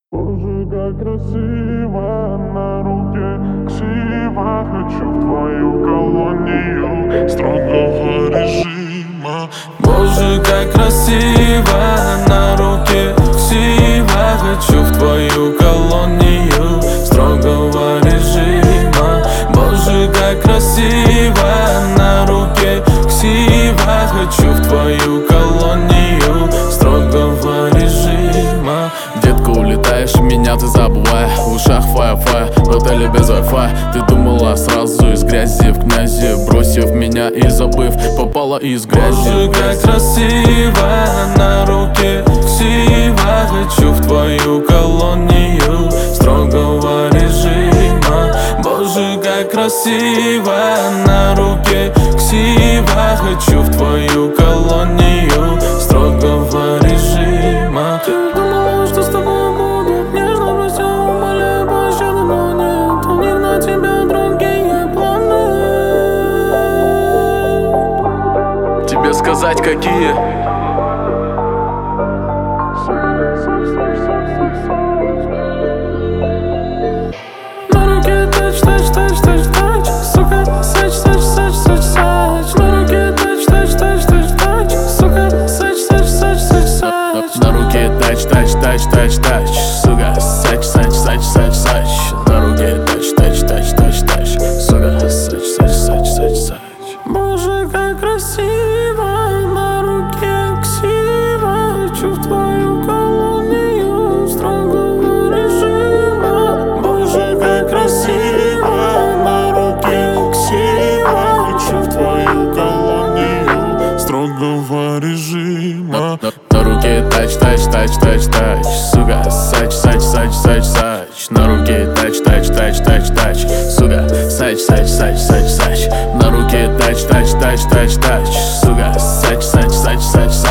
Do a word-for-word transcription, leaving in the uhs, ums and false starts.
Боже, как красиво на руке ксива. Хочу в твою колонию строгого режима. Боже, как красиво на руке ксива. Хочу в твою колонию строгого режима. Боже, как красиво на руке ксива. Хочу в твою колонию строгого режима. Детка, улетаешь, меня ты забывай. В ушах фая-фая, в отеле без вай-фай. Ты думала сразу из грязи в князи, бросив меня и забыв, попала из грязи. Боже, как красиво на руке ксива. Хочу в твою колонию строгого режима. Боже, как красиво на руке ксива. Хочу в твою колонию строгого режима. Ты думала, что с тобой будут нежно, прося, умоляю пощады, но нет, у них на тебя другие планы. Тебе сказать какие? На руке тач, тач, тач, тач, тач, сука, сач, сач, сач, сач, сач. На руке тач, тач, тач, тач, тач, сука, сач, сач, сач, сач, сач. На руке тач, тач, тач, тач, тач, сука, сач, сач, сач, сач, сач. На руке тач, тач, тач, тач, тач, сука, сач, сач, сач, сач, сач. Боже, как красиво на руке ксива. Хочу в твою колонию строгого режима. Боже, как красиво на руке ксива. Хочу в твою колонию строгого режима. На, на руке тач, тач, тач, тач, тач, сука, сач, сач, сач, сач, сач. На руке тач, тач, тач, тач, тач, сука, сач, сач, сач, сач, сач. На руке тач, тач, тач, тач, тач, сука, сач, сач, сач, сач, сач.